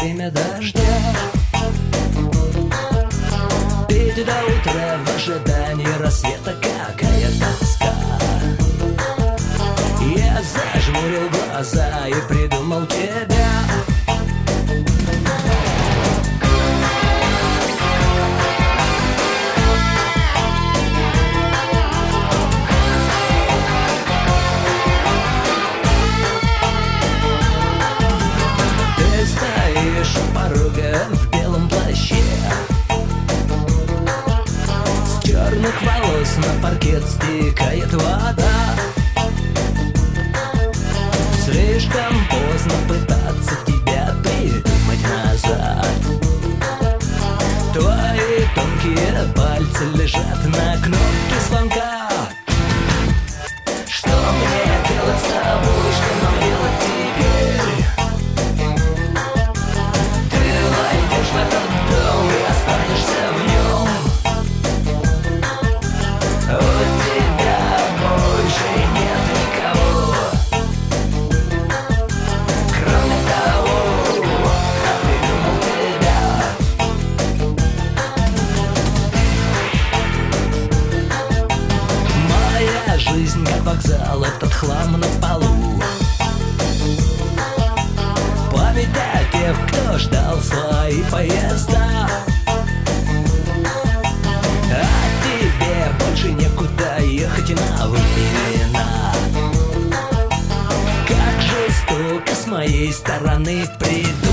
время дождя. Пить до утра в ожидании рассвета, какая тоска. Я зажмурил глаза и придумал тебя. Ты стоишь у порога в белом плаще, с черных волос на паркет стекает вода. Слишком поздно пытаться тебя придумать назад. Твои тонкие пальцы лежат на кнопке звонка. Что мне делать с тобой, что нам делать теперь? Ты войдешь в этот дом и останешься в нем. У тебя больше нет никого. Кроме того, я придумал тебя. Моя жизнь как вокзал, этот хлам на полу. Память о тех, кто ждал свои поезда. А тебе больше некуда ехать на времена. Как жестоко с моей стороны придумать